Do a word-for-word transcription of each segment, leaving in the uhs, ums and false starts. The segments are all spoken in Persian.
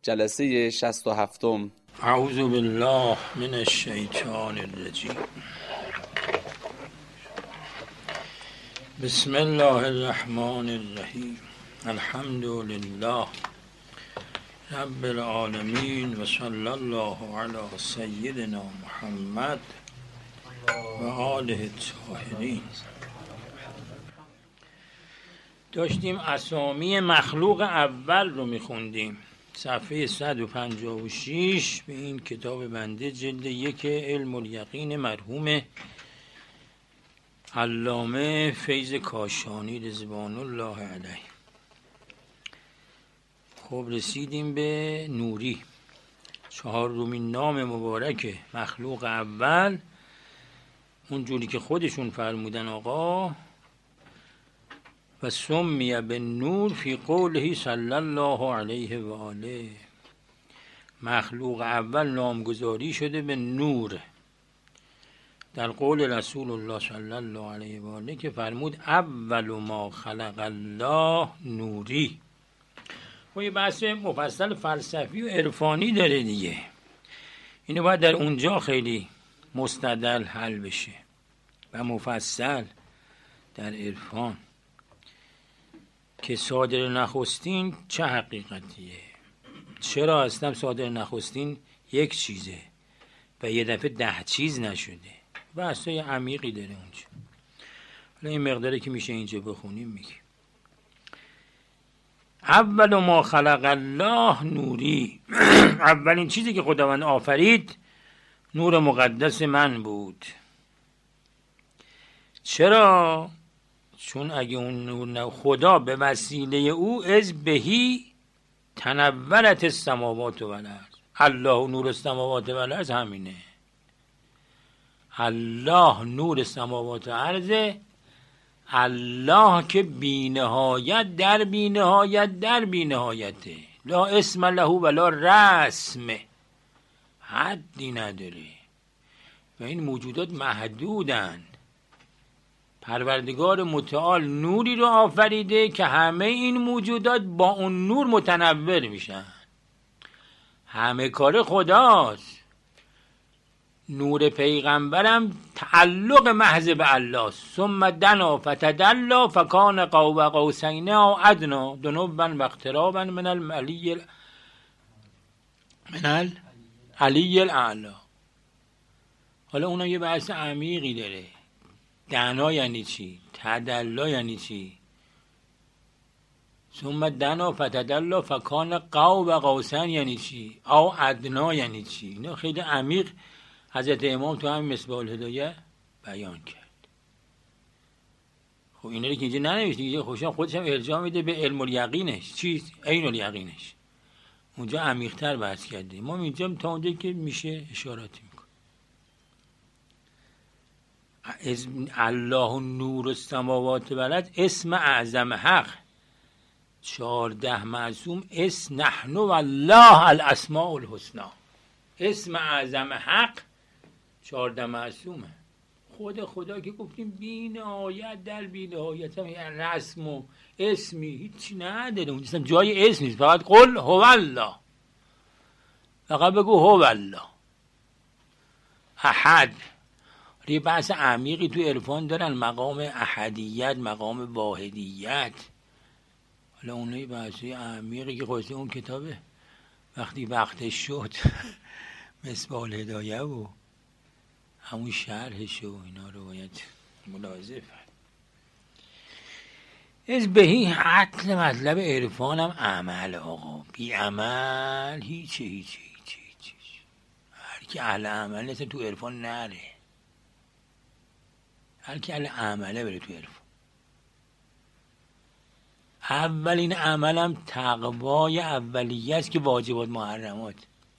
جلسه شصت و هفتم. اعوذ بالله من الشیطان الرجیم. بسم الله الرحمن الرحیم. الحمد لله رب العالمین و صلی الله علی سیدنا محمد و آله الطاهرین. داشتیم اسامی مخلوق اول رو میخوندیم، صفحه صد و پنجاه و شش به این کتاب بنده، جلد یک، علم الیقین، مرحوم علامه فیض کاشانی رضوان الله علیه. خب رسیدیم به نوری، چهارمین نام مبارک مخلوق اول، اونجوری که خودشون فرمودن آقا. و سمی به نور فی قوله صلی الله علیه و آله. مخلوق اول نامگذاری شده به نور در قول رسول الله صلی الله علیه و آله که فرمود اول ما خلق الله نوری. و یه بحث مفصل فلسفی و عرفانی داره دیگه، اینو باید در اونجا خیلی مستدل حل بشه و مفصل در عرفان که صادر نخستین چه حقیقتیه، چرا اصلا صادر نخستین یک چیزه و یه دفعه ده چیز نشده. بحثای عمیقی داره اونجا. حالا این مقداری که میشه اینجا بخونیم میگه اول ما خلق الله نوری. اولین چیزی که خداوند آفرید نور مقدس من بود. چرا؟ چون اگه اون نور نه، خدا به وسیله او از بهی تنورت السماوات و الارض. الله نور السماوات و الارض همینه. الله نور السماوات و الارض، الله که بی نهایت در بی نهایت در بی نهایته، لا اسم له ولا رسم، حدی نداره و این موجودات محدودن. پروردگار متعال نوری رو آفریده که همه این موجودات با اون نور متنور میشن. همه کار خداست. نور پیغمبرم تعلق محض به الله. ثم دنا فتدلا فکان قاب قوسین او ادنا دنوا و اقترابا من العلی من العلی الاعلی. حالا اونم یه بحث عمیقی داره. دنا یعنی چی؟ تدلا یعنی چی؟ ثم دنا فتدلا فکان قاب قوسین یعنی چی؟ او ادنا یعنی چی؟ اینا خیلی عمیق حضرت امام تو همین مصباح الهدایه بیان کرد. خب اینا رو که اینجا ننوشته، اینجا خوشم خودش هم ارجاع میده به علم الیقینش. چی؟ عین الیقینش. اونجا عمیق‌تر بحث کرده. ما اینجا تا اونجا که میشه اشاراتی میکنه. از الله نور السماوات و الارض اسم اعظم حق. چهارده معصوم اس نحن والله الاسماء الحسنى. اسم اعظم حق چهارده معصومه. خود خدا که گفتیم بی نهایت در بی نهایت، هم رسم و اسمی هیچی نداره اونجا، جای اسم نیست. فقط قل هو الله، فقط بگو هو الله احد. یه بحث عمیقی تو عرفان دارن، مقام احدیت، مقام واحدیت. حالا اونایی بحثی عمیقی که خواسته اون کتابه وقتی وقتش شد مصباح الهدایه و همون شرحش و اینا رو باید ملاحظه فرد. از بهی حتل مطلب عرفانم عمل. آقا بی عمل هیچه هیچه هیچه هیچه. هر کی اهل عمل نیست تو عرفان نره. هر کی اهل عمله بره تو عرفان. اولین عملم تقوای اولیه است که واجبات محرمات.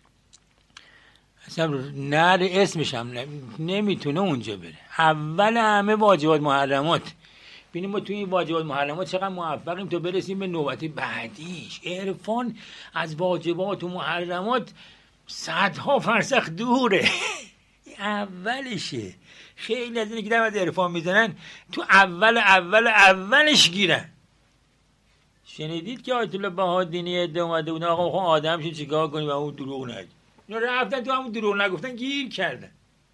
اصلا نر اسمش هم نمیتونه اونجا بره. اول همه واجبات محرمات. ببینیم ما توی این واجبات محرمات چقدر موفقیم تا برسیم به نوبت بعدیش. عرفان از واجبات و محرمات صدها فرسخ دوره. اولشه. خیلی از اینه که در عرفان میزنن تو اول اول اولش گیرن. شنیدید که آیت الله بهادینی عده اومده بودن آقا میخوام آدم شو چیکار کنیم و اون دروغ نگی، اینا رفتن تو همون دروغ نگفتن گیر کردن.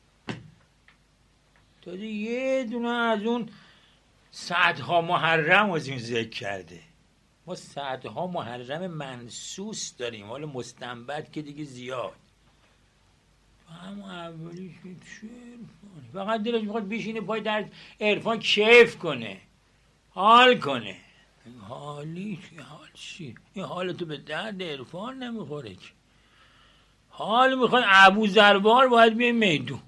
تازه یه دونه از اون صدها محرم از این ذکر کرده. ما صدها محرم منسوس داریم، حالا مستنبت که دیگه زیاد. اما اولیش چه عرفانی، فقط دلش میخواد بشینه پای در عرفان کیف کنه، حال کنه. حالی چی؟ حال چی؟ این حالتو به درد عرفان نمیخوره که. حال میخواد ابوذروار باید بیای میدون،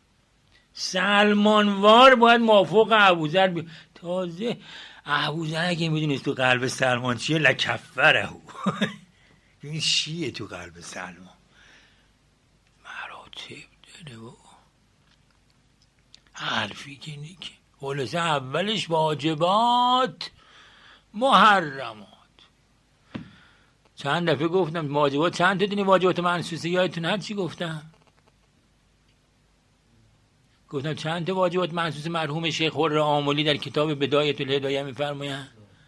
سلمانوار باید موافق ابوذر بی... تازه ابوذر اگه میدونست تو قلب سلمان چیه لکفره. این چیه تو قلب سلمان؟ مراتب داره و حرفی که نیکه. خلاصه اولش واجبات محرمات. چند دفعه گفتم واجبات چند تا دونی واجبات منسوسه، یادتون هست چی گفتم؟ گفتم چند تا واجبات منسوس مرحوم شیخ خرم آملی در کتاب بدایت الهدایه میفرمایند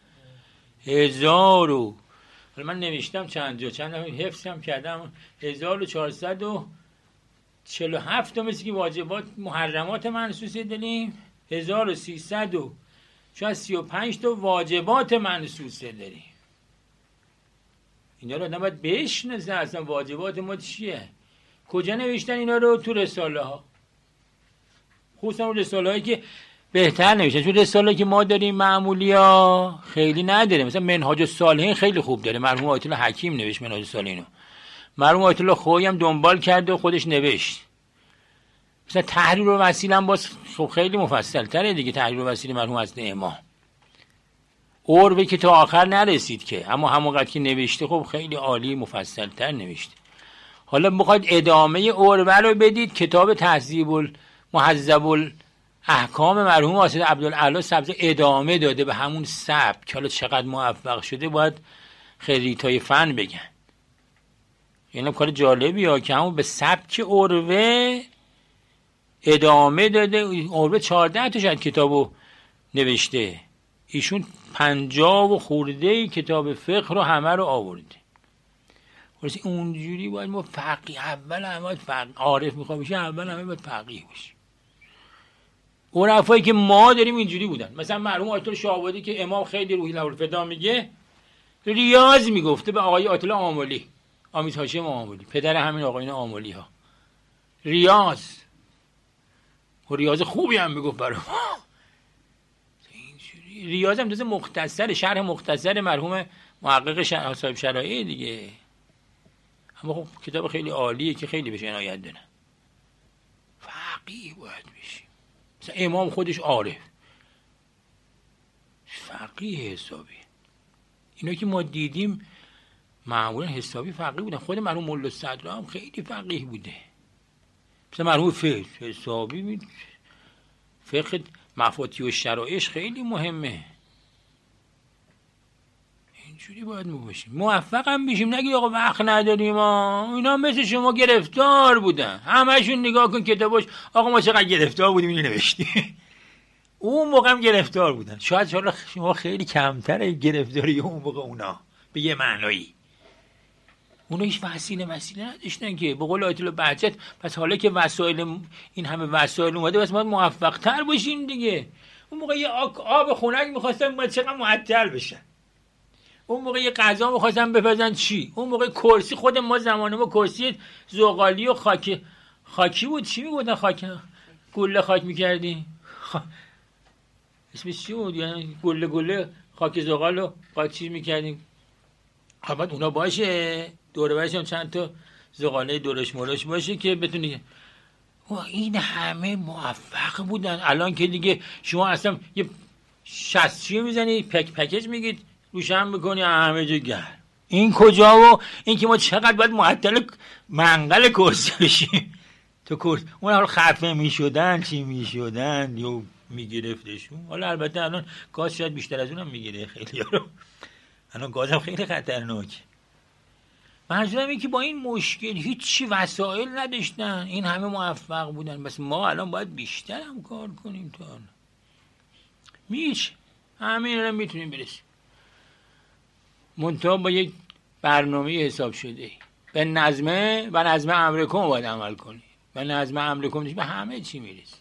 هزار و من نوشتم چند جا، چند دفعه حفظم کردم، هزار و چهارصد و چهل و هفت تا مثل که واجبات محرمات منسوسه داریم، هزار و سیصد و شاید سی و پنج تا واجبات منسوسه داریم. اینا رو آدم باید بشناسه اصلا واجبات ما چیه. کجا نوشتن اینا رو؟ تو رساله ها، خصوصا اون رساله هایی که بهتر نوشتن. چون رساله هایی که ما داریم معمولی ها خیلی نداره. مثلا منهاج الصالحین خیلی خوب داره، مرحوم آیت الله حکیم نوشت منهاج الصالحین، مرحوم آیت الله خویی هم دنبال کرد و خودش نوشت. مثلا تحریر و وسیله هم باز خب خیلی مفصل تره دیگه. تحریر و وسیله مرحوم حضرت امام اوروه که تا آخر نرسید که، اما همونقدر که نوشته خب خیلی عالی مفصل تر نوشته. حالا بخواید ادامه اوروه رو بدید، کتاب تهذیب المهذب الاحکام مرحوم آصد عبدالاعلی سبزی ادامه داده به همون سبک. حالا چقدر موفق شده باید خریتای فن بگن. یعنی کار جالبی ها که همون به سبک اوروه ادامه داده. اوروه چهارده تا شاید کتابو نوشته، ایشون پنجاه و خورده کتاب فقه رو همه رو آورده. واسه اونجوری باید ما فقیه اول همه باید فقیه، عارف میخوام بشه اول همه باید فقیه بشه. عرفایی که ما داریم اینجوری بودن. مثلا مرحوم آیت الله شاهآبادی که امام خیلی روحی الفدا میگه، ریاض میگفته به آقای آیت الله آملی، امیت هاشم آملی، پدر همین آقایون آملی ها. ریاض و ریاض خوبی هم میگفت برای ما. ریاض هم جز مختصر شرح مختصر مرحوم محقق شرح صاحب شرایع دیگه. اما خب کتاب خیلی عالیه که خیلی بهش عنایت دارن. فقیه باید بشیم. مثلا امام خودش عارف، فقیه حسابی. اینا که ما دیدیم معمولا حسابی فقیه بودن. خود مرحوم ملا صدر هم خیلی فقیه بوده. مثلا مرحوم فقه حسابی می فقه مفاتیح و شرایعش خیلی مهمه. اینجوری باید ما باشیم، موفق هم بشیم. نگید آقا وقت نداریم ها. اینا مثل شما گرفتار بودن، همشون نگاه کن کتاباش آقا ما چقدر گرفتار بودیم اینو نوشتیم. اون موقع هم گرفتار بودن. شاید شما خیلی کمتره گرفتاری اون موقع اونا به یه معنایی. اونا هیچ وسیله وسیله نداشتن که به قول آیت الله بهجت. پس حالا که وسایل این همه وسایل اومده بس ما موفق تر باشیم دیگه. اون موقع یه آب خنک می‌خواستن ما چقدر معطل بشن. اون موقع یه غذا می‌خواستن بپزن چی؟ اون موقع کرسی خود ما زمان ما کرسی زغالی و خاک خاکی بود. چی میگفتن خاک؟ گله خاک می‌کردی؟ خ... اسمش چی بود؟ یعنی گله گله خاک زغال رو خاک چیز می‌کردیم. البته اونا باشه دوره برش هم چند تا زغاله درش مرش باشه که بتونی. این همه موفق بودن. الان که دیگه شما اصلا یه شصتچی میزنی پک پکیج میگید روشن میکنی همه جا گرم. این کجا؟ و این که ما چقدر باید معطل منقل کرسی بشیم تو کرسی. اون حالا خفه میشدن چی میشدن یا میگرفتشون. حالا البته الان گاز شاید بیشتر از اونم میگیره خیلی ها رو. الان گازم خیلی خطرناکه. منظورم این که با این مشکل هیچی وسایل نداشتن، این همه موفق بودن. بس ما الان باید بیشتر هم کار کنیم تا الان. میشه همین رو میتونیم برسیم. منتها با یک برنامه حساب شده به نظمه و نظمه امرکم باید عمل کنی و نظمه امرکم به همه چی میرسی.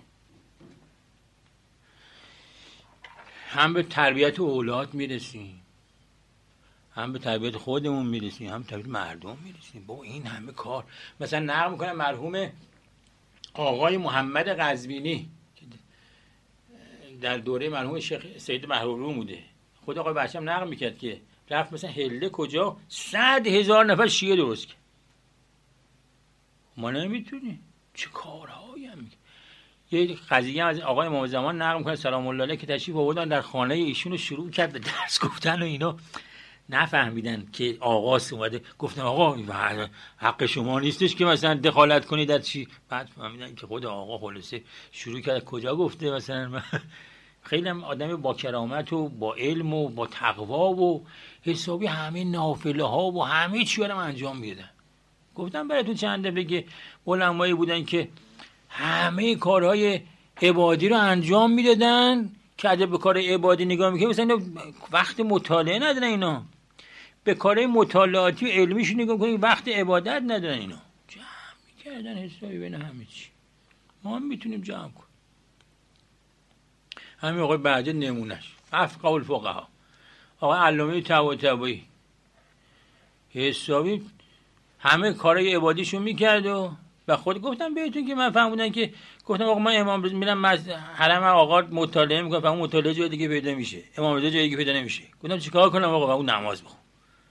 هم به تربیت اولاد میرسیم، هم به تربیت خودمون میرسیم، هم به تربیت مردم میرسیم. با این همه کار مثلا نقل میکنم مرحوم آقای محمد قزوینی که در دوره مرحوم شیخ سید محروم بوده، خود آقای بچم نقل میکرد که رفت مثلا هله کجا صد هزار نفر شیعه درست کرد. ما نمیتونیم چه کارهایی هم میکنیم. یه قضیه از آقای امام زمان نقل میکنه سلام الله علیه که تشریف آوردن در خانه ایشون شروع کرد به درس گفتن و اینا نفهمیدن که آقاست اومده. گفتم آقا حق شما نیستش که مثلا دخالت کنید در چی. بعد فهمیدن که خود آقا خلاصه شروع کرد کجا گفته مثلا. خیلی هم آدم با کرامت و با علم و با تقوا و حسابی همه نافله ها و همه چی رو انجام میدن. گفتم براتون چنده بگه علمایی بودن که همه کارهای عبادی رو انجام میدادن که اگه به کار عبادی نگاه میکنه مثلا وقت مطالعه ندارن، اینا به کارهای مطالعاتی و علمیش نگاه میکنه وقت عبادت ندارن. اینا جمع میکردن حسابی بین همه چی. ما هم میتونیم جمع کنیم. همین آقای بعد نمونش افقه الفقها آقای علامه طباطبایی حسابی همه کارهای عبادیشو میکرد و و خود گفتم بهتون که من فهمیدم که گفتم آقا من امام رضا میرم حرم آقا مطالعه میکنم، اون مطالعه جای دیگه پیدا میشه، امام رضا جای دیگه پیدا نمیشه. گفتم چیکار کنم آقا؟ اون نماز بخون.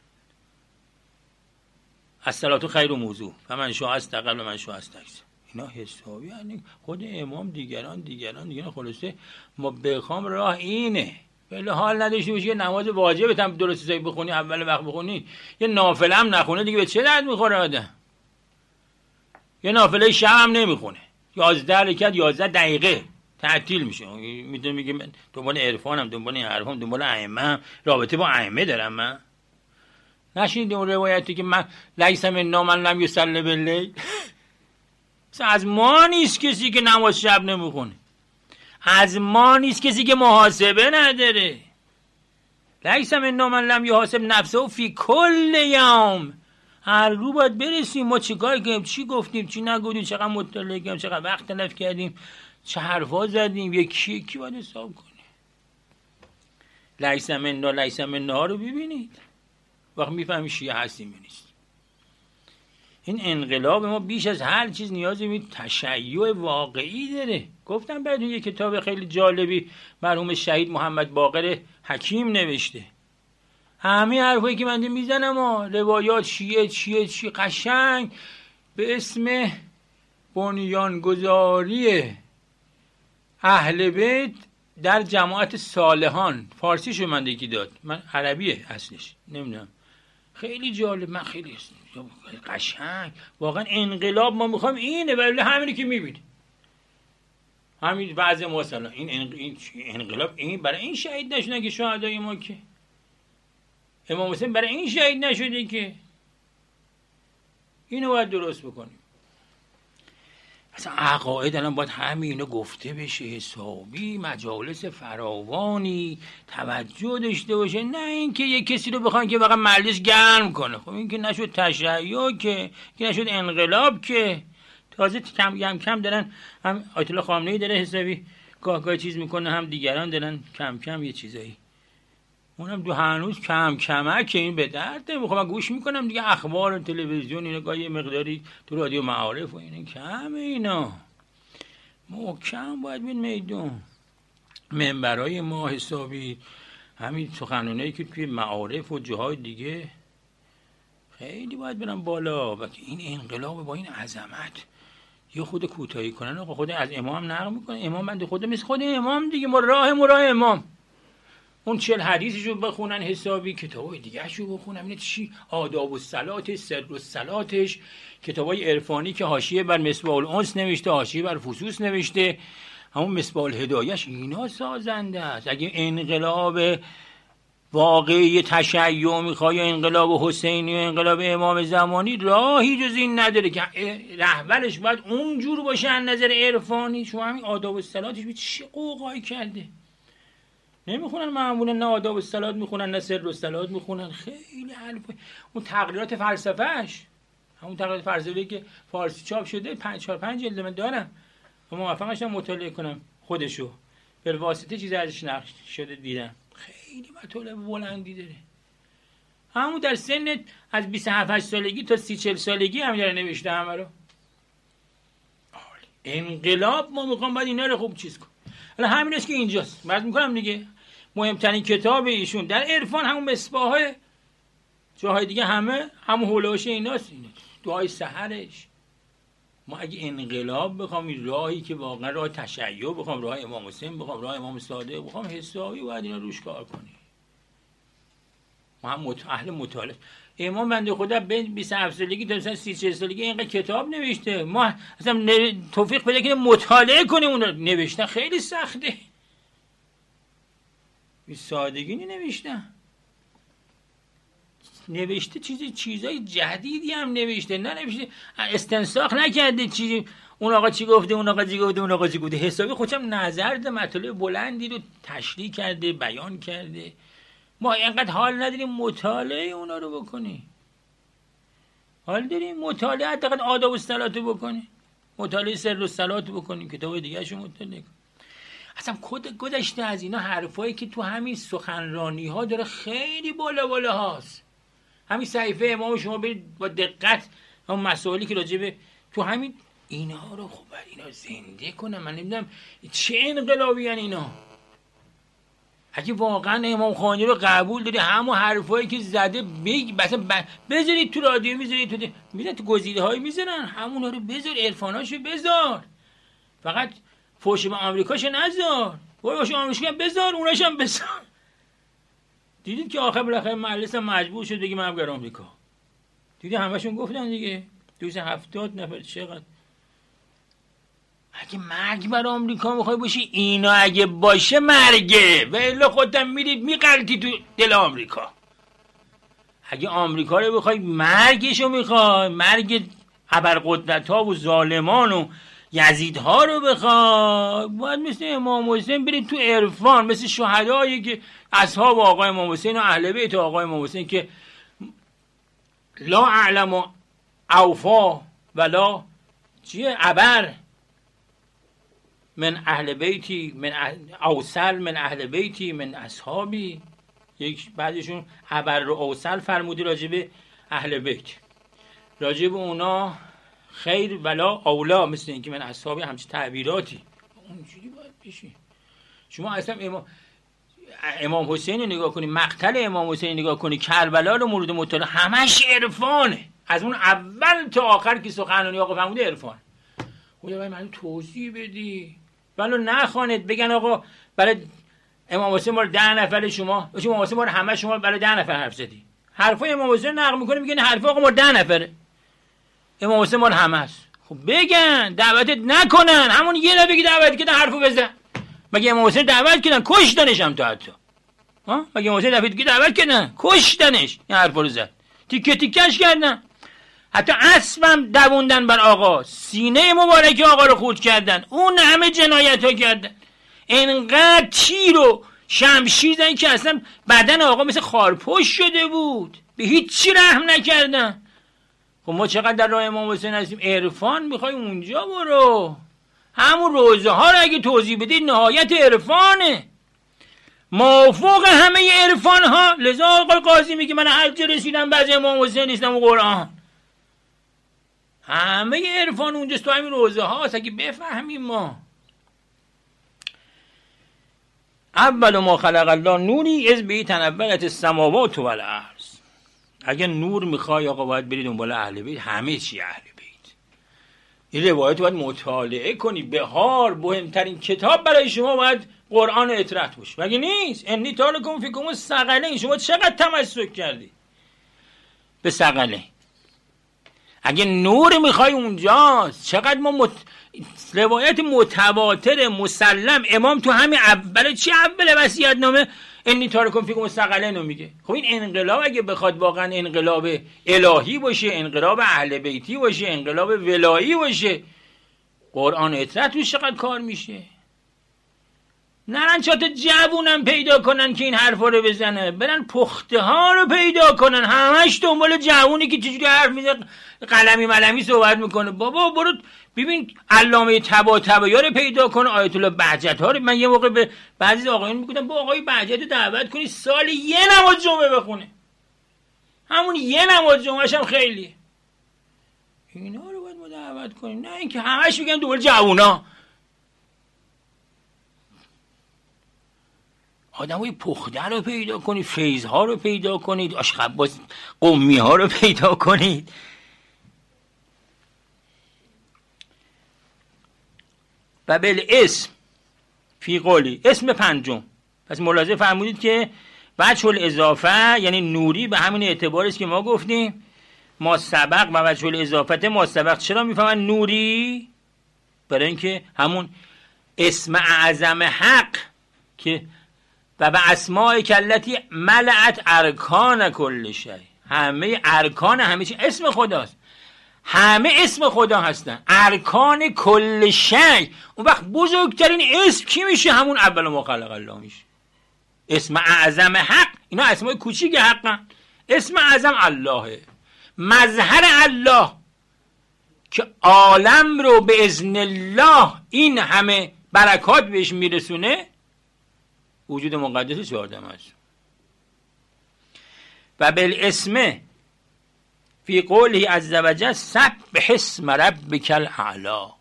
الصلاه خیر موضوع فمن شاء استقل و من شاء استکثر. اینا حسابی یعنی خود امام دیگران دیگران دیگران خلاصه ما بخوام راه اینه. ولی حال نداشته باشی یه نماز واجبت هم درست حسابی بخونی اول وقت بخونی، یه نافله هم نخونه دیگه به چه درد میخوره آدم؟ یه نافله شب هم نمیخونه، یازده رکعت یازده دقیقه تعطیل میشه. میدونم میگه من دنبال عرفانم، دنبال این حرفام، دنبال ائمه، رابطه با ائمه دارم. من نشینید اون روایتی که من لیس منا من لم یصلی باللیل. از ما نیست کسی که نماز شب نمیخونه، از ما نیست کسی که محاسبه نداره. لیس منا من لم یحاسب نفسه فی کل یوم. هر رو باید برسیم ما چیکار کردیم، چی گفتیم، چی نگفتیم، چقدر مطالعه کردیم، چقدر وقت تلف کردیم، چه حرفا زدیم، یکی یکی باید حساب کنیم. لیس منا لیس منا رو ببینید وقت میفهمی شیعه هستیم یا نیست. این انقلاب ما بیش از هر چیز نیازی به تشیع واقعی داره. گفتم بعد یه کتاب خیلی جالبی مرحوم شهید محمد باقر حکیم نوشته. همه حرفایی که من میزنم و روایات شیعه چیه چی قشنگ به اسم بنیانگذاری اهل بیت در جماعت صالحان، فارسیشو من یکی داد، من عربیه اصلش نمیدونم. خیلی جالب، من خیلی قشنگ واقعا انقلاب ما میخوام اینه. ولی همینی که میبینی همین بعضی مثلا این انقلاب این برای این شهید نشدن که شهدای ما که امام حسین برای این شهید نشده که اینو باید درست بکنیم. اصلا عقاید الان باید همینو گفته بشه، حسابی مجالس فراوانی توجه داشته باشه، نه اینکه یک کسی رو بخوان که فقط مجلس گرم کنه. خب این که نشد تشیع که که نشد انقلاب که تازه کم کم کم دارن هم آیت الله خامنه‌ای داره حسابی گاه گاه چیز میکنه، هم دیگران دارن کم کم یه چیزایی. اونم دو هنوز کم کمه که این به درد نمیخوام. من گوش میکنم دیگه اخبار و تلویزیون اینا گاهی مقداری تو رادیو معارف و اینا کم، اینا محکم باید بین میدون منبرای ما حسابی همین سخنرانایی که توی معارف و جاهای دیگه خیلی باید برن بالا. و این انقلاب با این عظمت یه خود کوتاهی کنن. آقا خود از امام نقل میکنه، امام بنده خود مثل خود امام دیگه، ما راه ما راه امام. اون چهل حدیثشو بخونن حسابی، کتابای دیگه‌شو بخونن، این چی آداب الصلات، سر الصلاتش، کتابای عرفانی که حاشیه بر مصباح الانس نوشته، حاشیه بر فصوص نوشته، همون مصباح الهدایه‌اش اینا سازنده است. اگه انقلاب واقعی تشیع میخوای یا انقلاب حسینی و انقلاب امام زمانی، راهی جز این نداره که رهبرش باید اونجور باشه از نظر عرفانی. شما همین آداب الصلاتش به چه قوقایی کرده. نمیخونن معمولا، نه آداب الصلات میخونن نه سر الصلات میخونن. خیلی حرف اون تقریرات فلسفهش، همون تقریرات فلسفه‌ای که فارسی چاپ شده پنج چهار پنج جلد من دارم و موفقشم مطالعه کنم خودشو، به واسطه چیز ازش نقش شده دیدم. خیلی مطالب بلندی داره. همون در سن از بیست و هفت سالگی تا سی چهل سالگی هم داره نوشته همه رو. انقلاب ما میخوام بعد اینا رو خوب چیز کن. حالا همین است که اینجاست. بعد میکنم دیگه مهمترین کتاب ایشون در عرفان همون مصباح، جاهای دیگه همه همون هولوش ایناست. اینا دعای سحرش. ما اگه انقلاب بخوام، این راهی که واقعا راه تشیع بخوام، راه امام حسین بخوام، راه امام صادق بخوام، حسابی باید اینا روش کار کنیم. ما هم مت... اهل مطالعه. امام بنده خدا به بیست و هفت سالگی تا مثلا سی چهل سالگی اینقدر کتاب نوشته. ما اصلا ن... توفیق پیدا کنیم مطالعه کنیم اون رو. نوشتن خیلی سخته. بی سادگی نوشتن. نوشته چیزی چیزای جدیدی هم نوشته، نه نوشته استنساخ نکرده چیزی اون آقا چی گفته اون آقا چی گفته اون آقا چی گفته، حسابی خودم نظر ده مطالب بلندی رو تشریح کرده، بیان کرده. ما اینقدر حال نداریم مطالعه اونا رو بکنیم. حال داریم مطالعه حداقل آداب الصلات رو بکنیم، مطالعه سر الصلات رو بکنیم، کتاب دیگه شو مطالعه کنیم. اصلا خود گذشته از اینا حرفایی که تو همین سخنرانی ها داره خیلی بالا بالا هاست. همین صحیفه امام شما برید با دقت همون مسائلی که راجع به تو همین اینا رو خب اینا زنده کنم. من نمیدونم چه انقلابی ان اینا. اگه واقعا امام خمینی رو قبول داری، همون حرفایی که زده بگ مثلا بذارید تو رادیو، میذارید تو میذارید تو گزیده‌های میذارن، همونا رو بذار، عرفاناشو بذار، فقط فوش به آمریکاشو نذار، فوش آمریکاشو بذار، اوناشو هم بذار. دیدید که آخر بالاخره مجلس هم مجبور شد بگه من برم آمریکا. دیدید همشون گفتن دیگه دویست و هفتاد نفر. چقدر اگه مرگ بر آمریکا میخوای باشی، اینا اگه باشه مرگه، و الا خودت میرید میقلتی تو دل آمریکا. اگه آمریکا رو بخوای، مرگشو میخوای، مرگ ابرقدرت ها و ظالمان و یزیدها رو بخوای، باید مثل امام حسین برید تو عرفان، مثل شهدایی که اصحاب آقای امام حسین و اهل بیت آقای امام حسین که لا اعلم اوفا ولا چیه ابر من اهل بیتی من اوصل من اهل بیتی من اصحابی. یک بعدشون ابر رو اوصل فرموده راجب اهل بیت، راجب اونا خیر ولا اولا، مثل اینکه من اصحابی همچه تعبیراتی اونجوری باید بشی. شما اصلا امام امام حسین رو نگاه کنی، مقتل امام حسین نگاه کنی، کربلا رو مورد مطالعه، همش عرفانه. از اون اول تا آخر که سخنرانی آقا فرموده عرفان. خدا باید من توضیح بدی، ولو نخوانید بگن آقا برای امام حسین ما ده نفر شما، امام حسین ما همه شما برای ده نفر حرف زدی. حرفای امام حسین نقل میکنه میگن حرف آقا ما ده نفره، امام حسین ما همه است. خب بگن دعوتت نکنن، همون یه دفعه که دعوت کردن حرفو بزن. مگه امام حسین دعوت کردن کشتنش هم تا حتی ها؟ مگه امام حسین دفعه که دعوت کردن کشتنش، این حرفا رو زد، تیکه تیکش کردن، حتی اسبم دووندن بر آقا، سینه مبارک آقا رو خورد کردن، اون همه جنایت ها کردن، انقدر تیر و شمشیر زدن که اصلا بدن آقا مثل خارپشت شده بود، به هیچ چی رحم نکردن. خب ما چقدر در راه امام حسین هستیم، عرفان میخوای اونجا برو، همون روزه ها رو اگه توضیح بدید نهایت عرفانه، موافق همه عرفان ها. لذا آقا قاضی میگه من هر جا رسیدم بعضی امام حسین نیستم و قرآن، همه عرفان اونجاست تو همین روزه هاست. اگه بفهمیم ما اول ما خلق الله نوری از به تنبلت السماوات و الارض. اگه نور میخوای آقا باید برید دنبال اهل بیت، همه چی اهل بیت. این روایت باید مطالعه کنی. بهار مهمترین کتاب برای شما باید قرآن اطرت باشه، مگه نیست؟ انی تارکم فیکم الثقلین. شما چقدر تمسک کردی به ثقلین؟ اگه نور میخوای اونجاست. چقدر ما مت... روایت متواتر مسلم امام تو همین اول چی اول وصیت نامه انی تارکم فیکم الثقلین رو میگه. خب این انقلاب اگه بخواد واقعا انقلاب الهی باشه، انقلاب اهل بیتی باشه، انقلاب ولایی باشه، قرآن اطرت توش چقدر کار میشه. نرن چات جوونم پیدا کنن که این حرفا رو بزنه، برن پخته ها رو پیدا کنن. همش دنبال جوونی که چجوری حرف میزنه، قلمی ملمی صحبت میکنه. بابا برو ببین علامه طباطبایی رو پیدا کن، آیت الله بهجت ها رو. من یه موقع به بعضی آقایون میگفتم با آقای بهجت دعوت کنی سال یه نماز جمعه بخونه، همون یه نماز جمعهش هم خیلی. اینا رو باید ما دعوت کنیم، نه اینکه همش میگن دنبال جوونا. آدمای پخته رو پیدا کنید، فیض ها رو پیدا کنید، آشخباز قمی ها رو پیدا کنید. و بالاسم فی قولی، اسم پنجم. پس ملاحظه فرمودید که وجه الاضافه یعنی نوری به همین اعتبار است که ما گفتیم ما سبق و وجه الاضافه ما سبق. چرا میفهمن نوری؟ برای اینکه همون اسم اعظم حق که و به اسماء کلتی ملعت ارکان کل شی، همه ارکان همه چی اسم خداست، همه اسم خدا هستن، ارکان کل شی. اون وقت بزرگترین اسم کی میشه؟ همون اول ما خلق الله میشه. اسم اعظم حق، اینا اسمای کوچیک حقن. اسم اعظم اللهه، مظهر الله که عالم رو به اذن الله این همه برکات بهش میرسونه، وجود مقدس چهاردم است. و بالاسم فی قوله عز وجل سبح اسم ربک الاعلی،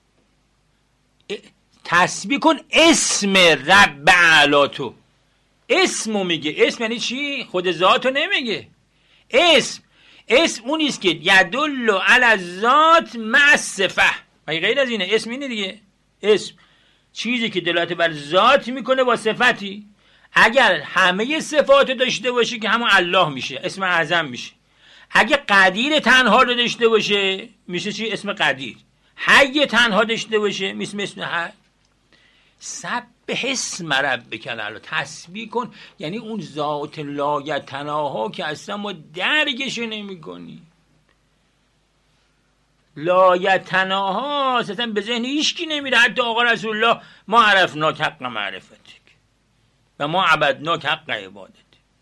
تسبیح کن اسم رب اعلی تو. اسمو میگه. اسم یعنی چی؟ خود ذاتو نمیگه. اسم اسم اونیست که یدل علی الذات مع الصفه. مگه غیر از اینه؟ اسم اینه دیگه. اسم چیزی که دلالت بر ذات میکنه با صفتی. اگر همه صفاتو داشته باشه که همون الله میشه، اسم اعظم میشه. اگه قدیر تنها رو داشته باشه میشه چی؟ اسم قدیر. حی تنها داشته باشه میشه اسم حی. سبح اسم ربک الاعلی، تسبیح کن یعنی اون ذات لایتناها که اصلا ما درکش نمی‌کنیم. لایتناها اصلا به ذهن هیچکی نمیره، حتی آقا رسول الله ما عرفناک حق معرفتک و ما عبدناک حق عبادت.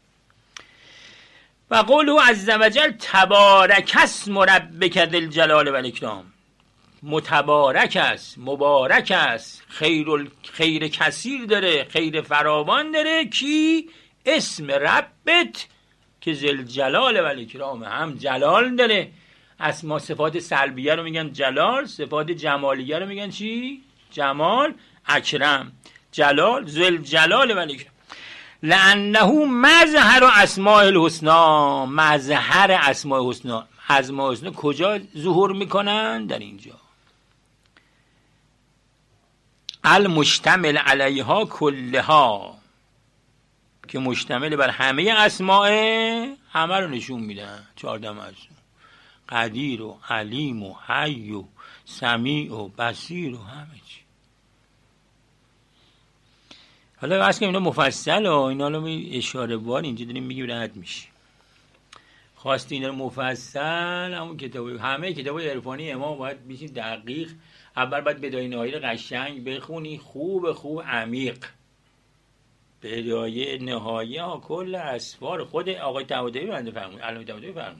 و قوله عز وجل تبارک اسم ربک ذی الجلال و الاکرام، متبارک است، مبارک است، خیر خیر کثیر داره، خیر فراوان داره. کی؟ اسم ربت که ذل جلال و الاکرام، هم جلال داره. اسما صفات سلبیه رو میگن جلال، صفات جمالیه رو میگن چی؟ جمال. اکرم، جلال، ذل جلال و الاکرام. لانه مظهر اسماء الحسنی، مظهر اسماء الحسنی. اسماء الحسنی کجا ظهور میکنن؟ در اینجا. المشتمل علیها کلها، که مشتمل بر همه اسماء همه رو نشون میدن. چهاردم اسم، قدیر و علیم و حی و سمیع و بصیر و همه چی. حالا واسه که اینا مفصل و اینا رو اشاره بار اینجا داریم میگیم رد میشی. خواستی اینا رو مفصل همون کتاب، همه کتاب عرفانی امام باید بشین دقیق. اول باید بدایه نهایی رو قشنگ بخونی، خوب خوب عمیق. بدایه نهایی ها کل اسفار خود آقای طباطبایی بنده فرمود، علامه طباطبایی فرمود.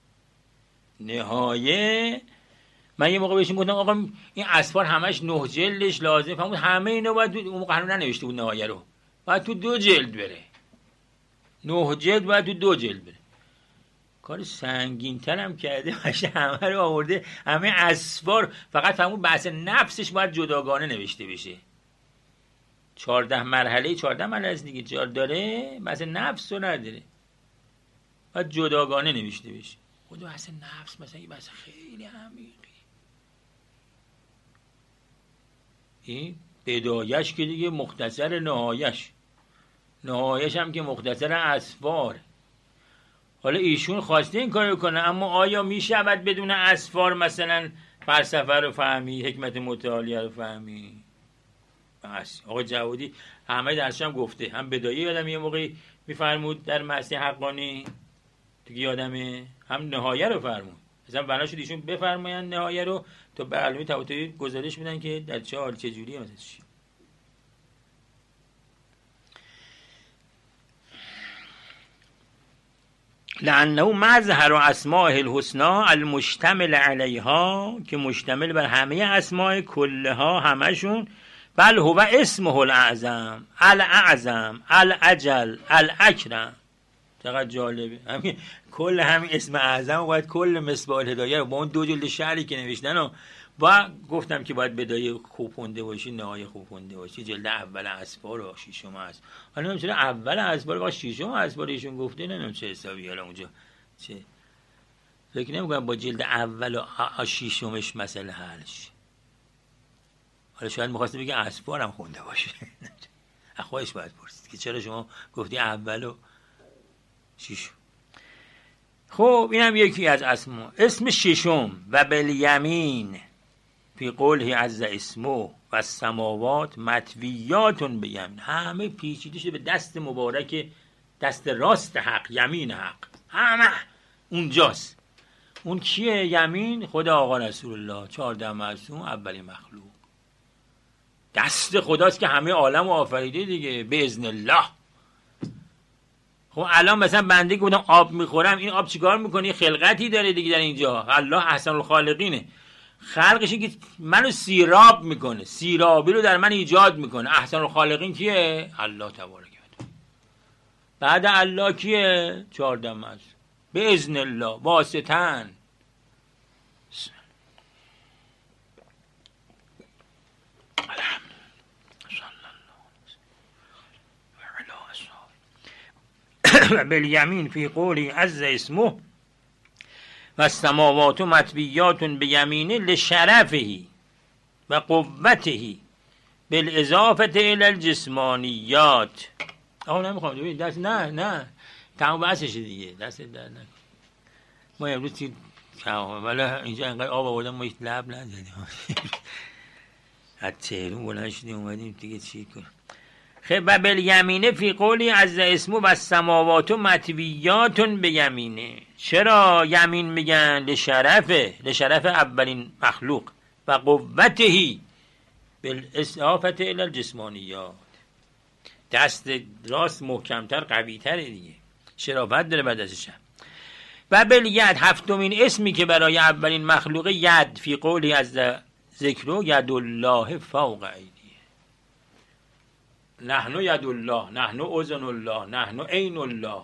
نهایه من یه موقع بهشون گفتم آقا این اسفار همش نه جلدش لازم، فرمود همه اینا باید اون موقع هنوز ننوشته بود نهایه رو، باید تو دو جلد بره. نه جلد باید تو دو جلد بره. کار سنگین تر هم کرده باشه، همه رو آورده، همه اسفار. فقط فرمود بحث نفسش باید جداگانه نوشته بشه. چهارده مرحله، چهارده مرحله از دیگه جار داره، بحث نفس رو نداره، باید جداگانه نوشته بشه. خود بحث نفس مثلا یه بحث خیلی عمیقی. این بدایش که دیگه مختصر نهایش، نهایش هم که مختصر اسفار. حالا ایشون خواسته این کارو کنه، اما آیا میشود بدون اسفار مثلا فلسفه رو فهمی، حکمت متعالیه رو فهمی؟ بس آقا جوادی همه درسش هم گفته، هم بدایه یادم یه موقعی میفرمود در مسیح حقانی دیگه یادمه، هم نهایه رو فرمود. مثلا بنا شد ایشون بفرماین نهایه رو تا به علامه طباطبایی گزارش میدن که در چه حال چه جوریه مثلا چی. لانه مظهر اسماء الحسنى المشتمل علیها، که مشتمل بر همه اسماء کلها همشون، بل هو اسمه الاعظم الاعظم الاجل الاکرم. چقدر جالبه، همین کل همین اسم اعظم باید کل مصباح الهدایه رو با اون دو جلد شعری که نوشتن و با گفتم که باید بدایه خوب خونده باشی، نهایه خوب خونده باشی، جلد اول اسفار و ششم است. حالا نمیشه اول اسفار با ششم اسفار ایشون گفته، نمیدونم چه حسابی حالا اونجا چه، فکر نمی‌کنم با جلد اول و ششمش مسئله حل شه. حالا شاید می‌خواسته بگه اسفار هم خونده باشه. خودش باید پرسید که چرا شما گفتی اول و ششم. خب اینم یکی از اسما. اسم ششم و بالیمین فی قوله عز اسمه و السماوات مطویات بیمین، همه پیچیده شده به دست مبارک، دست راست حق، یمین حق، همه اونجاست. اون کیه یمین؟ خدا آقا رسول الله چهارده معصوم اولین مخلوق. دست خداست که همه عالم رو آفریده دیگه، به اذن الله. خب الان مثلا بنده که بودم آب میخورم، این آب چیکار میکنه؟ خلقتی داره دیگه در اینجا. الله احسن الخالقینه، خلقش که منو سیراب میکنه، سیرابی رو در من ایجاد میکنه. احسن الخالقین کیه؟ الله تبارک و تعالی. بعد الله کیه؟ چهارده معصوم به اذن الله واسطن. بالیمین فی قولی عز اسمه و السماوات مطویات بیمینه لشرفه و قوته بالاضافه الی الجسمانیات. آقا نمیخوام ببین دست، نه نه تمام بحثشه دیگه، دست در نه. ما امروز چی تمام، ولی اینجا انقدر آب آوردم ما هیچ لب نزدیم. از تهرون بلند شدیم اومدیم دیگه چی کنیم. خب و بالیمینه فی قولی عز اسمه و السماوات مطویات بیمینه. چرا یمین میگن؟ لشرفه، لشرف اولین مخلوق و قوته بالاضافه الی الجسمانیات. دست راست محکمتر قویتره دیگه، شرافت داره بعد ازش. و بالید هفتمین اسمی که برای اولین مخلوق ید فی قولی عز ذکر ید الله فوق ایدیه. نحن ید الله، نحن اذن الله، نحن عین الله.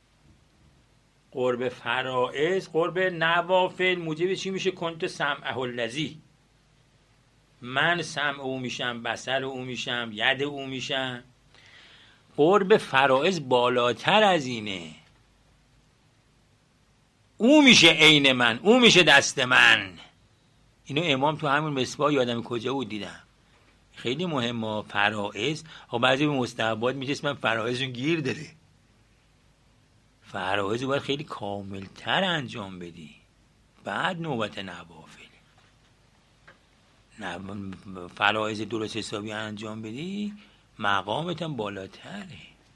قرب فرائض، قرب نوافل موجب چی میشه؟ کنت سمعه الذی، من سمع او میشم، بصر او میشم، ید او میشم. قرب فرائض بالاتر از اینه، او میشه عین من، او میشه دست من. اینو امام تو همون مصباح یادم کجا بود دیدم، خیلی مهمه. فرائض ها بعضی به مستحبات میشه من فرائضشون گیر داره. فرائض رو باید خیلی کاملتر انجام بدی، بعد نوبت نوافل. فرائض درست حسابی انجام بدی مقامت هم بالاتره.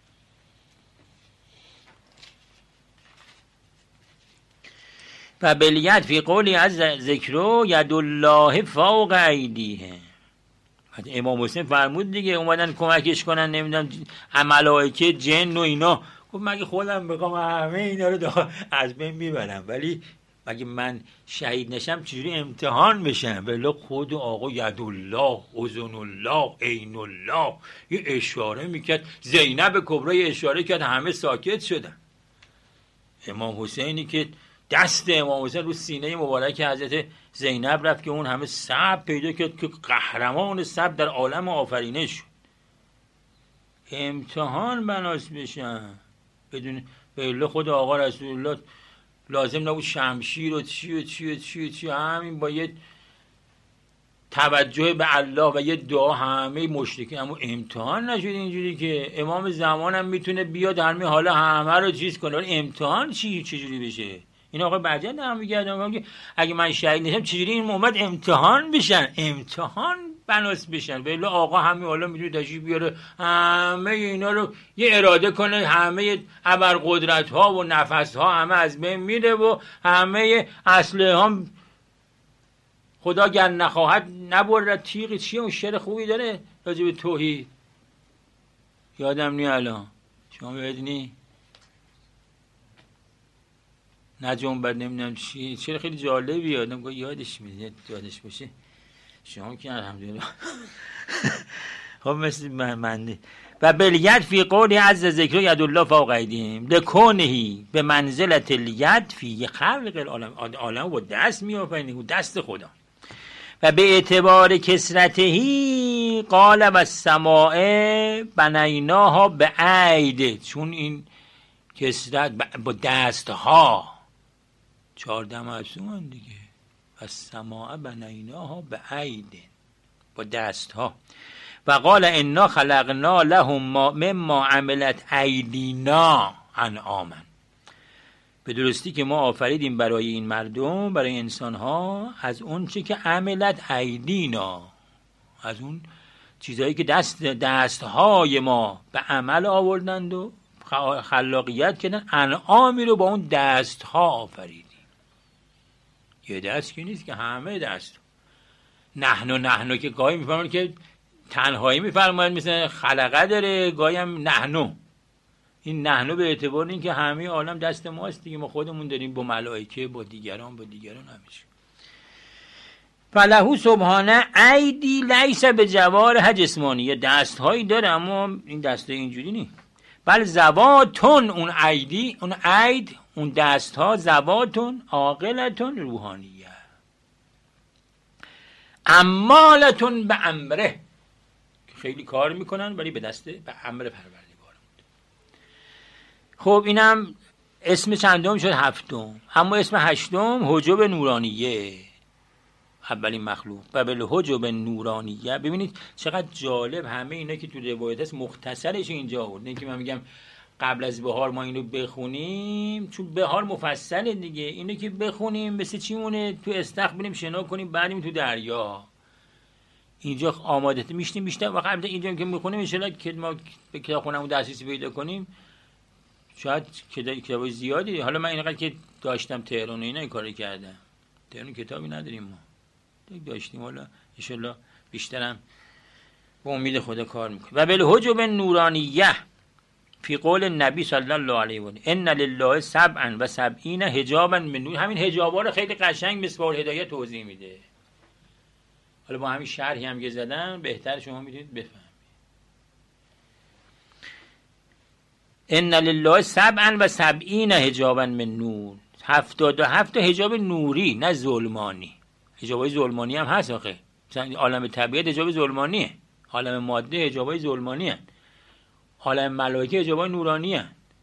و بالید فی قولی عز ذکر ید الله فوق ایدیه. امام حسین فرمود دیگه، اومدن کمکش کنن نمیدونم ملائکه، جن و اینا. گفت مگه خودم بخوام همه اینا رو از بین میبرم، ولی مگه من شهید نشم چجوری امتحان بشم؟ ولی خود آقا ید الله، اذن الله، عین الله یه اشاره میکرد، زینب کبرا یه اشاره کرد، همه ساکت شدن. امام حسینی که دست امام حسین رو سینه مبارک حضرت زینب رفت که اون همه صبر پیدا کرد که قهرمان صبر در عالم آفرینش شد. امتحان بناس بشن بدون به خود آقا رسول الله لازم نبود شمشیر و چی و چی و چی و چی، همین با یه توجه به الله و یه دعا همه مشرکین. اما امتحان نشد اینجوری که امام زمانم میتونه بیاد همه حالا همه رو چیز کنه، ولی امتحان چی چجوری بشه؟ این آقا بعدن دارم میگردم که اگه من شهید نشم چجوری این محمد امتحان بشن، امتحان بناس بشن. ولی آقا همه حالا میتونه تشریف بیاره همه اینا رو یه اراده کنه، همه ابرقدرت ها و نفس ها همه از بین میره و همه اسلحه ها خدا گر نخواهد نبرد تیغ. چیه اون شعر خوبی داره راجع به توحید، یادم نی الان، شما بدونی؟ نه جنبت نمیدونم چی، چرا خیلی جالبی آدم گفت یادش میاد یادش باشه. شما که الحمدلله خب مثل من من و بلیت فی قول عز ذکر ید الله فوق ایدیهم لکونهی به منزلت الید فی خلق العالم، عالم با دست میآفرینه، دست خدا. و به اعتبار کسرتهی قال و السماء بنیناها به عید، چون این کسرت با دست ها چهارده مفصوم دیگه. و السماء بنیناها به عید، با دست ها. و قال انا خلقنا لهم ما مما عملت ایدینا انعاما، به درستی که ما آفریدیم برای این مردم، برای انسان ها، از اون چی که عملت ایدینا، از اون چیزایی که دست دست های ما به عمل آوردند و خلاقیت کردن، انعامی رو با اون دست ها آفریدیم. یه دست که نیست که همه دست. نحنو نحنو که گاهی میفرماید که تنهایی میفرماید مثل خلقه داره، گاهی هم نحنو. این نحنو به اعتبار این که همه عالم دست ماست دیگه، ما خودمون داریم با ملائکه، با دیگران، با دیگران همیشه. فلهو سبحانه ایدی لیس به جوارح جسمانی، دست هایی داره اما این دست اینجوری نیست. بل زواتون، اون ایدی، اون اید، اون دست ها زواتون عاقلتون روحانیه، امالتون به امره، خیلی کار میکنن ولی به دست به امر پروردگار. خب اینم اسم چندم شد؟ هفتم. اما اسم هشتم حجب نورانیه، اولین مخلوق. و بالحجب نورانیه، ببینید چقدر جالب همه اینا که تو روایت هست مختصرش اینجا آورد. نه که من میگم قبل از بهار ما اینو بخونیم، چون بهار مفصله دیگه، اینو که بخونیم مثل چی مونه؟ تو استخر بریم شنا کنیم بعدیم تو دریا. اینجا آماده میشتیم بیشتر و قبل اینجا که میخونیم ان شاءالله که ما به کتابخونه‌مون دسترسی پیدا کنیم، شاید کتابای زیادی. حالا من اینقدر که داشتم تهران و اینا این کارو کردم، تهران کتابی نداریم ما، داشتیم حالا ان شاءالله بیشترم به امید خدا کار میکنیم. و بالحجب نورانیه فی قول نبی صلی الله علیه و آله ان لله سبعا و سبعین حجابا من نور. همین حجابا رو خیلی قشنگ مصباح الهدایه توضیح میده. حالا با همین شرحی هم که زدن بهتر شما میتونید بفهمید. ان لله سبعا و سبعین حجابا من نور، هفتاد و هفت حجاب نوری نه ظلمانی. حجابای ظلمانی هم هست آخه، مثلا عالم طبیعت حجاب ظلمانیه، عالم ماده حجابای ظلمانیه، عالم ملائکه حجابای نورانیه.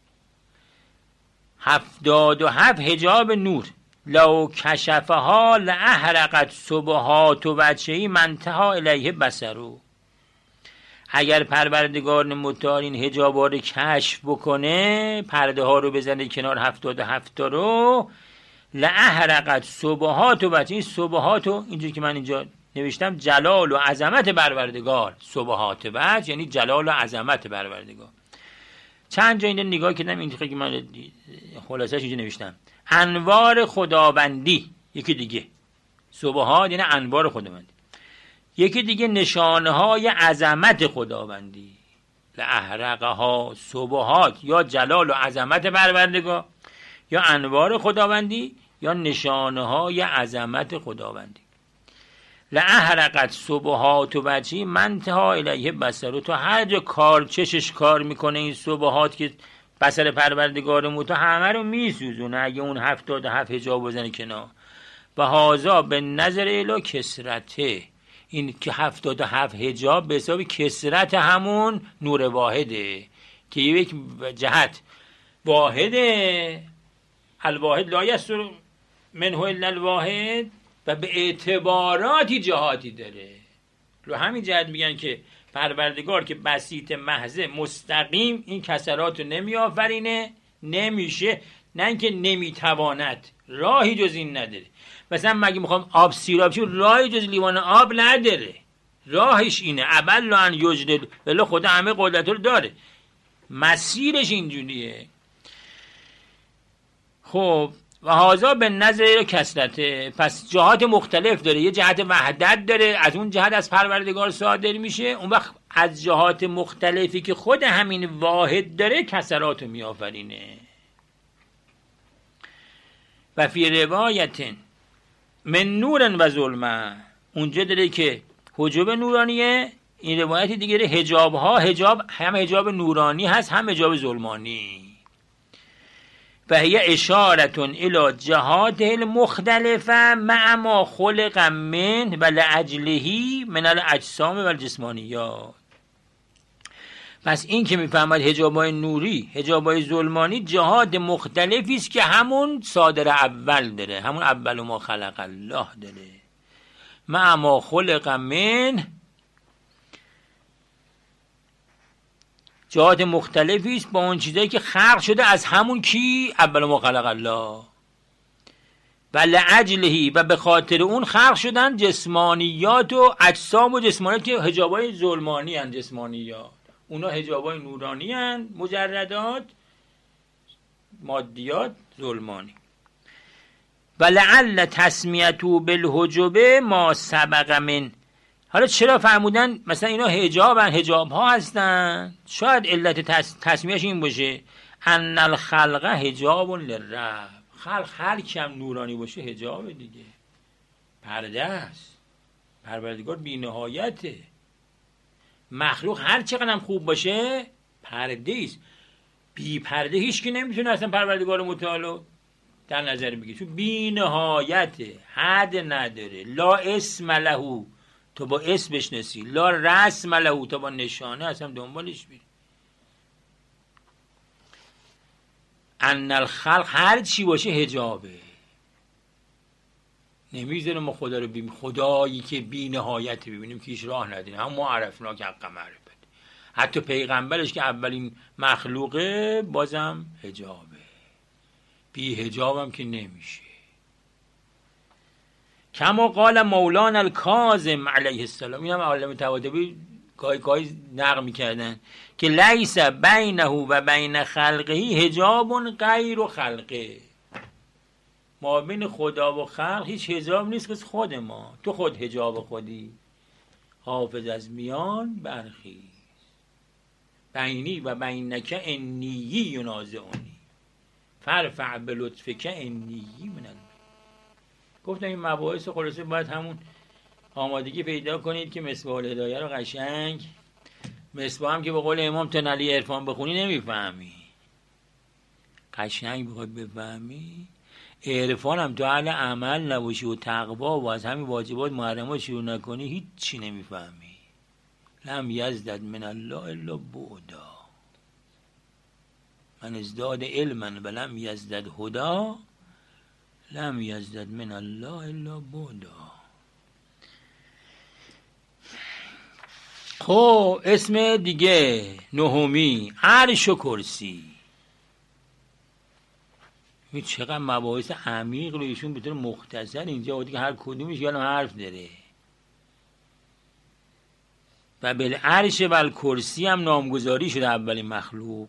هفتاد و هفت حجاب نور، لو کشفها لاحرقت سبحات و وجهی منتها الیه بصرو. اگر پروردگار متعال این حجابا رو کشف بکنه، پرده ها رو بزنه کنار هفتاد و هفت رو، لاحرقت سبحات و وجهی. سبحات رو اینجوری که من اینجا نوشتم جلال و عظمت پروردگار، سبحات وجه یعنی جلال و عظمت پروردگار. چند جا اینجا نگاه کردم، این که من خلاصش اینجا نوشتم انوار خداوندی، یکی دیگه سبحات یعنی انوار خداوندی، یکی دیگه نشانه های عظمت خداوندی. لاحرقها سبحات، یا جلال و عظمت پروردگار، یا انوار خداوندی، یا نشانه های عظمت خداوندی. لاحرقت سبحات و وجهی منتها الیه بصرو. تو هر جا کار چشش کار میکنه این سبحات که بصر پروردگار متعال همه رو میسوزونه اگه اون هفتاد و هفت حجاب بزنه کنار. و هازا به نظر الی کسرته، این که هفتاد و هفت حجاب به حساب کسرت همون نور واحده که یک جهت واحده، الواحد لا یستر منه الا الواحد، و به اعتباراتی جهاتی داره. رو همین جهت میگن که پروردگار که بسیط محض مستقیم این کسرات رو نمی آفرینه، نمیشه، نه اینکه نمیتواند، راهی جز این نداره. مثلا مگه میخوام آب سیراب شه، راهی جز لیوان آب نداره، راهش اینه ابل ان یجدل، ولی خدا همه قدرت رو داره، مسیرش اینجوریه. خب و هازا به نظر کسرته، پس جهات مختلف داره. یه جهت وحدت داره، از اون جهت از پروردگار صادر میشه. اون وقت از جهات مختلفی که خود همین واحد داره کسراتو میآفرینه. و فی روایت من نور و ظلمه، اونجا داره که حجاب نورانیه. این روایت دیگه حجاب ها، حجاب هم حجاب نورانی هست هم حجاب ظلمانی. و هی اشارة الی جهات المختلفه مع ما خلق من و لاجله من الاجسام و الجسمانیات. پس این که میفهمد حجابای نوری حجابای ظلمانی جهات مختلفی است که همون صادر اول داره، همون اول ما خلق الله داره. مع ما خلق من، جهات مختلفی است با اون چیزایی که خلق شده از همون کی؟ اول ما خلق الله. و لعجله، و به خاطر اون خلق شدن جسمانیات و اجسام و جسمانیات که حجابای ظلمانی هستند. جسمانیات اونا حجابای نورانی هستند، مجردات، مادیات ظلمانی. و لعل تسمیتو بالحجب ما سبق من. حالا چرا فرمودن مثلا اینا حجابن، حجاب ها هستن؟ شاید علت تس... تسمیهش این باشه ان الخلق حجاب للرب. خلق هر کم نورانی باشه حجاب دیگه، پرده است. پروردگار بی نهایته. مخلوق هر چقدر هم خوب باشه پرده است. بی پرده هیچ کی نمیتونه اصلا پروردگار متعال در نظر بگیره، چون بی نهایته، حد نداره. لا اسم له، تو با اسم بشناسی. لا رسم له، تو با نشانه اصلا دنبالش بری. ان الخلق هر چی باشه حجابه، نمیذاره ما خدا رو ببینیم. خدایی که بی نهایت ببینیم که هیچ راه نداریم. هم ما عرفنا که حق معرفت. حتی پیغمبرش که اولین مخلوقه بازم حجابه، بی حجابم که نمیشه. کما قال مولانا الکاظم علیه السلام، این هم عالم طباطبایی گاهی گاهی نقل میکردن که لیس بینه و بین خلقه حجاب غیر خلقه. ما بین خدا و خلق هیچ حجاب نیست که خود ما. تو خود حجاب خودی. حافظ از میان برخیز، بینی و بینک انیی ینازعنی فرفع بلطفک انیی من البین. گفتم این مباحث خلاصه باید همون آمادگی پیدا کنید که مصباح الهدایه رو قشنگ، مصباح هم که به قول امام تنعلی عرفان بخونی نمیفهمی، قشنگ بخواد بفهمی. عرفان هم تو اهل عمل نباشی و تقوا و از همین واجبات محرمات شروع نکنی هیچ چی نمیفهمی. لم یزدد من الله الا بعدا، من ازداد علما و لم یزدد هدا لم یزدد من الله الا بعدا. خب اسم دیگه نهمی عرش و کرسی. این چقدر مباحث عمیق رو ایشون به طور مختصر اینجا آورده که هر کدومش یه حرف داره. و بالعرش و الکرسی هم نامگذاری شده اولین مخلوق،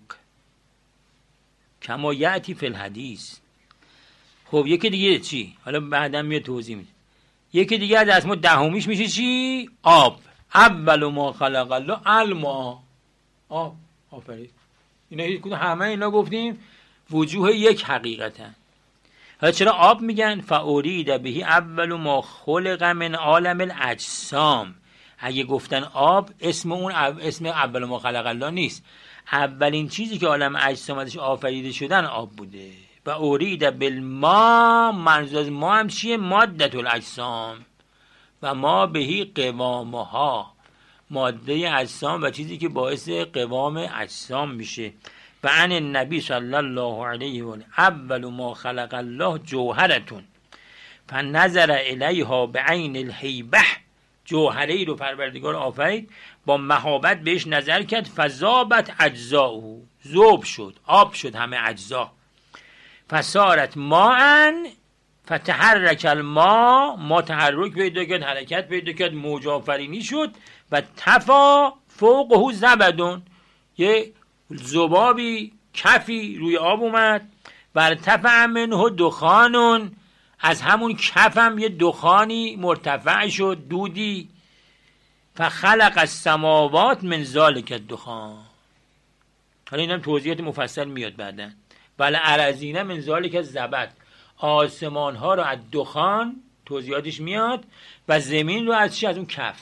کما یأتی فی الحدیث. خب یکی دیگه چی؟ حالا بعدا میاد توضیح میده. یکی دیگه از اسما دهمیش میشه چی؟ آب. اول ما خلق الله الماء، آب. آفرین. اینا هیچ کدوم همه اینا گفتیم وجوه یک حقیقتن. حالا چرا آب میگن؟ فاورید بهی اول ما خلق من عالم الاجسام. اگه گفتن آب اسم اون اسم اول ما خلق الله نیست. اولین چیزی که عالم اجسام ازش آفریده شدن آب بوده. و اورید بالما، منظور از ما هم چیه؟ ماده الاجسام و ما بهی قوامها، ماده اجسام و چیزی که باعث قوام اجسام میشه. و عن النبی صلی الله علیه و اول ما خلق الله جوهرتون فنظر الیها بعین الهیبه. جوهره رو پروردگار آفرید، با مهابت بهش نظر کرد. فذابت اجزاؤه، ذوب شد، آب شد همه اجزا. فصارت ماء فتحرک الماء، ما تحرک پیدا کرد، حرکت پیدا کرد، موج آفرینی شد. و تفا فوقه زبدون، یه ذبابی کفی روی آب اومد. برتفع منه دخانون، از همون کفم یه دخانی مرتفع شد، دودی. فخلق السماوات من ذالک الدخان. حالا اینم توضیحات مفصل میاد بعدن. بله ارزینه من ذالک الزبد، آسمان ها رو از دخان توضیحاتش میاد و زمین رو از چی؟ از اون کف.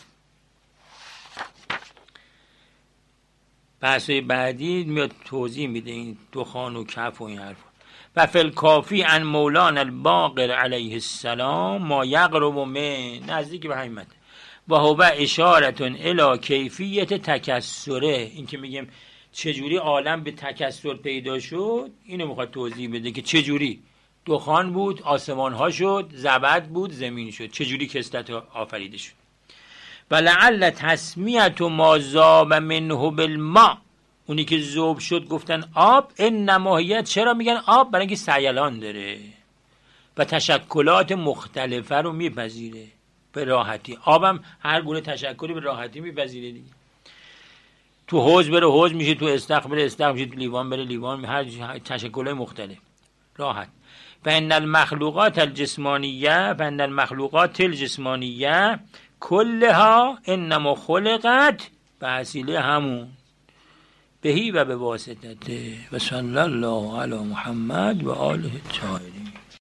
بحثای بعدی میاد توضیح میده این دخان و کف و این حرف. و فی الکافی عن مولانا الباقر علیه السلام ما یقرب من، نزدیک به همین. و هو اشارتون الی کیفیت تکسره، این که میگیم چجوری عالم به تکسر پیدا شد اینو میخواد توضیح بده که چجوری دخان بود آسمان ها شد، زبد بود زمین شد، چجوری کثرت آفریده شد. و لعل تسمیت ما ذاب منه بالماء، اونی که ذوب شد گفتن آب، این نماهیت چرا میگن آب؟ برای اینکه سیلان داره و تشکلات مختلفه رو میپذیره به راحتی. آبم هر گونه تشکلی به راحتی میپذیره دیگه. تو حوض بره حوض میشه، تو استخر بره استخر میشه، تو لیوان بره لیوان، هر تشکلات مختلف راحت. و ان المخلوقات الجسمانیه و ان المخلوقات الجسمانیه کلها انما خلقت به وسیله همون بهی و به واسطته. و صلی الله علی محمد و آله الطاهرین.